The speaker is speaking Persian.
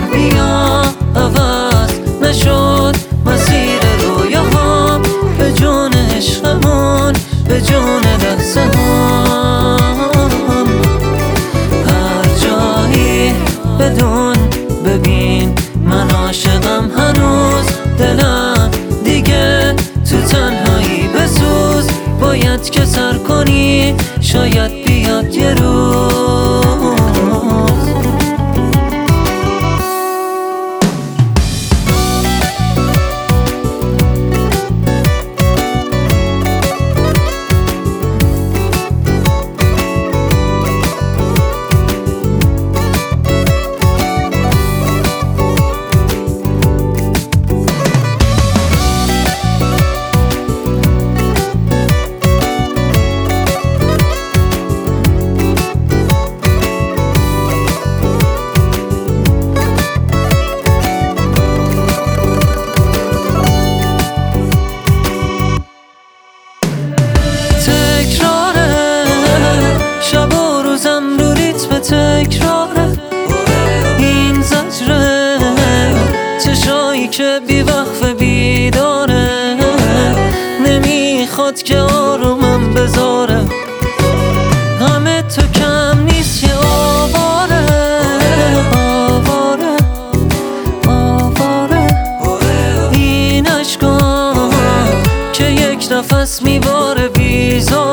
بیا عوض نشد مسیر رویاهام، به جون عشقمون، به جون لحظه هم. هر جایی بدون ببین من عاشقم هنوز، دلم دیگه تو تنهایی بسوز. باید که سر کنی شاید بیاد یه روز. شب و روزم رو ریتم تکراره این زجره، چشایی که بی وقف بیداره، نمیخواد که آرومم بذاره. غم تو کم نیست یه آواره، آواره آواره. این عشقام که یک نفس میباره بیزاره.